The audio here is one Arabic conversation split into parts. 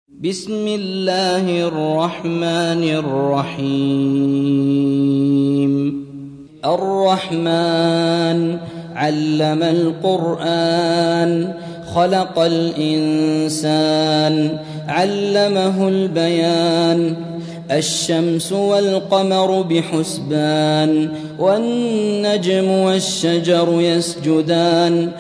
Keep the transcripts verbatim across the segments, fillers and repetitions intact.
بسم الله الرحمن الرحيم الرحمن علم القرآن خلق الإنسان علمه البيان الشمس والقمر بحسبان والنجم والشجر يسجدان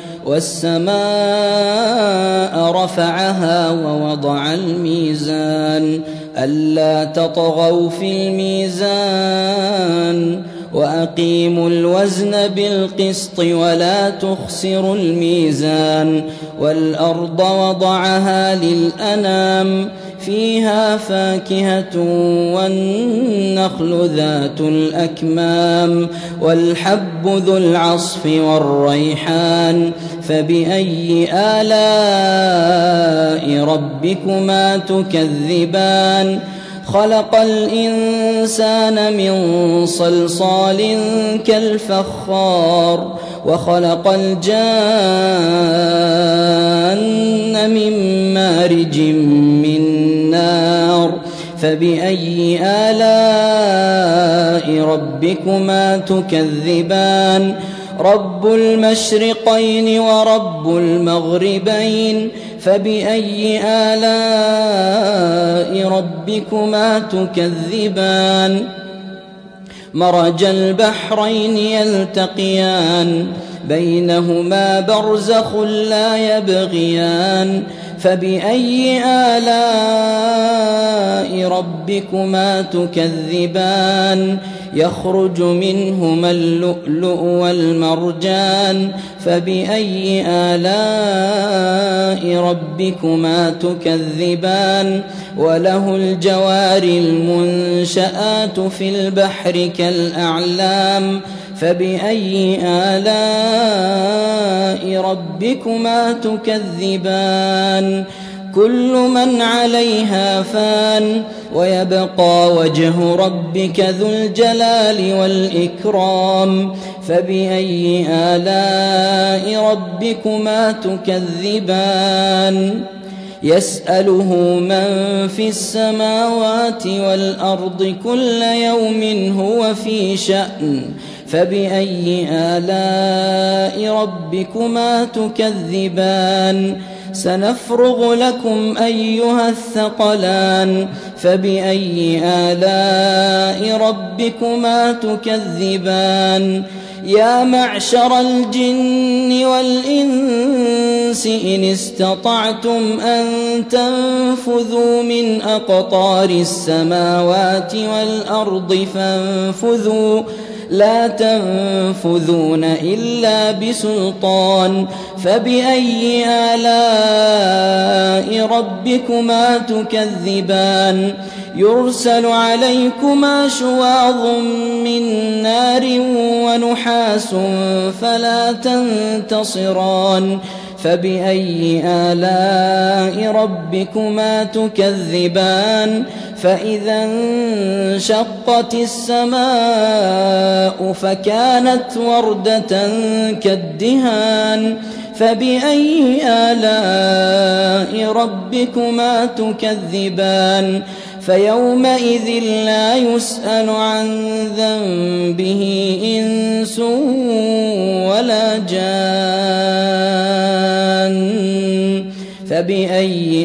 والسماء رفعها ووضع الميزان ألا تطغوا في الميزان وأقيموا الوزن بالقسط ولا تخسروا الميزان والأرض وضعها للأنام فيها فاكهة والنخل ذات الأكمام والحب ذو العصف والريحان فبأي آلاء ربكما تكذبان خلق الإنسان من صلصال كالفخار وخلق الجان من مارج من نار فبأي آلاء ربكما تكذبان رب المشرقين ورب المغربين فبأي آلاء ربكما تكذبان مرج البحرين يلتقيان بينهما برزخ لا يبغيان فبأي آلاء ربكما تكذبان يخرج منهما اللؤلؤ والمرجان فبأي آلاء ربكما تكذبان وله الجوار المنشآت في البحر كالأعلام فبأي آلاء ربكما تكذبان كل من عليها فان ويبقى وجه ربك ذو الجلال والإكرام فبأي آلاء ربكما تكذبان يسأله من في السماوات والأرض كل يوم هو في شأن فبأي آلاء ربكما تكذبان سنفرغ لكم أيها الثقلان فبأي آلاء ربكما تكذبان يا معشر الجن والإنس إن استطعتم أن تنفذوا من أقطار السماوات والأرض فانفذوا لا تنفذون إلا بسلطان فبأي آلاء ربكما تكذبان يرسل عليكما شواظ من نار ونحاس فلا تنتصران فبأي آلاء ربكما تكذبان فإذا انشقت السماء فكانت وردة كالدهان فبأي آلاء ربكما تكذبان فيومئذ لا يسأل عن ذنبه إنس ولا جان فبأي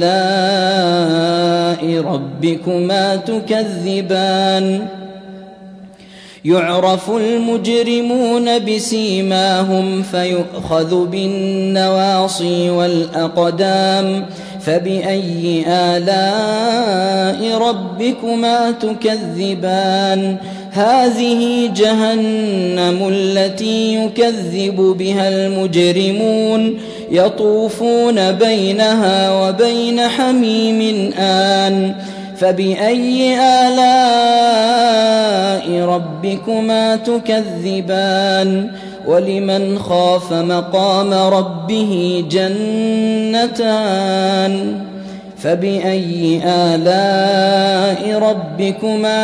آلاء ربكما تكذبان يعرف المجرمون بسيماهم فيؤخذ بالنواصي والأقدام فبأي آلاء ربكما تكذبان هذه جهنم التي يكذب بها المجرمون يطوفون بينها وبين حميم آن فبأي آلاء ربكما تكذبان ولمن خاف مقام ربه جنتان فبأي آلاء ربكما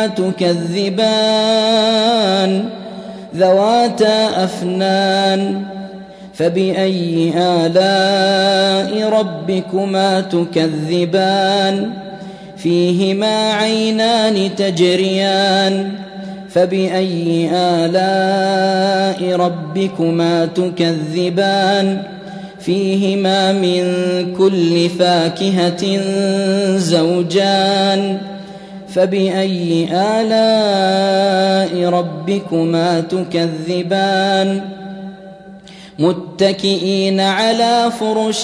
تكذبان ذواتا أفنان فبأي آلاء ربكما تكذبان فيهما عينان تجريان فبأي آلاء ربكما تكذبان فيهما من كل فاكهة زوجان فبأي آلاء ربكما تكذبان متكئين على فرش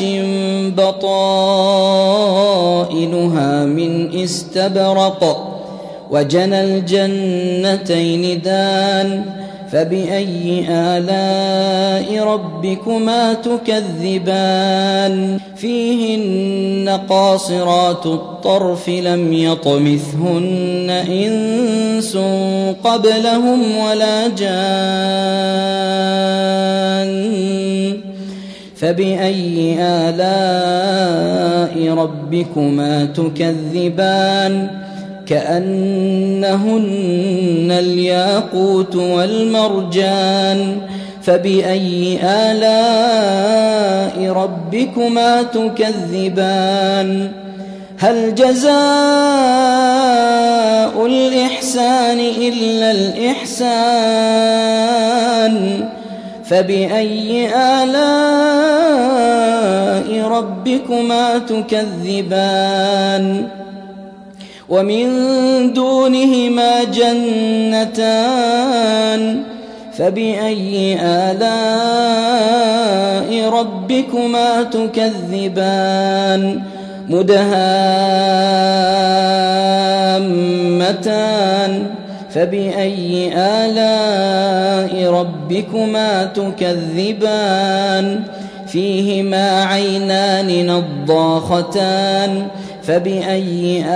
بطائنها من استبرق وجنى الجنتين دان فبأي آلاء ربكما تكذبان فيهن قاصرات الطرف لم يطمثهن إنس قبلهم ولا جان فبأي آلاء ربكما تكذبان كأنهن الياقوت والمرجان فبأي آلاء ربكما تكذبان هل جزاء الإحسان إلا الإحسان فبأي آلاء ربكما تكذبان ومن دونهما جنتان فبأي آلاء ربكما تكذبان مدهامتان فبأي آلاء ربكما تكذبان فيهما عينان نضاختان فبأي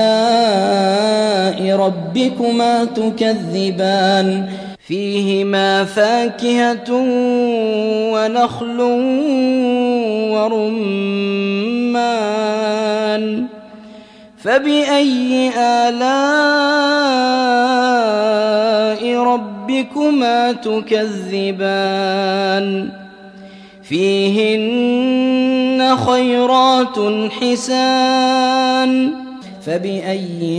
آلاء ربكما تكذبان فيهما فاكهة ونخل ورمان فبأي آلاء ربكما تكذبان فيهن خيرات حسان فبأي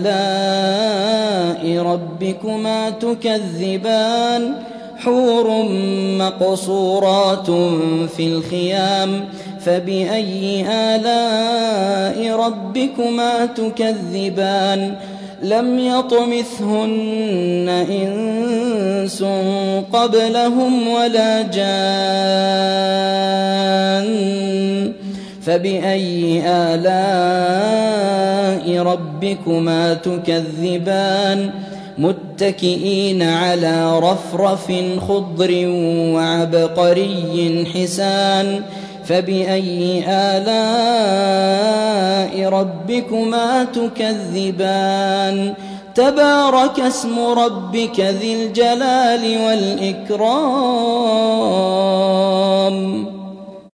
آلاء ربكما تكذبان حور مقصورات في الخيام فبأي آلاء ربكما تكذبان لم يطمثهن إنس قبلهم ولا جان فبأي آلاء ربكما تكذبان متكئين على رفرف خضر وعبقري حسان فبأي آلاء ربكما تكذبان تبارك اسم ربك ذي الجلال والإكرام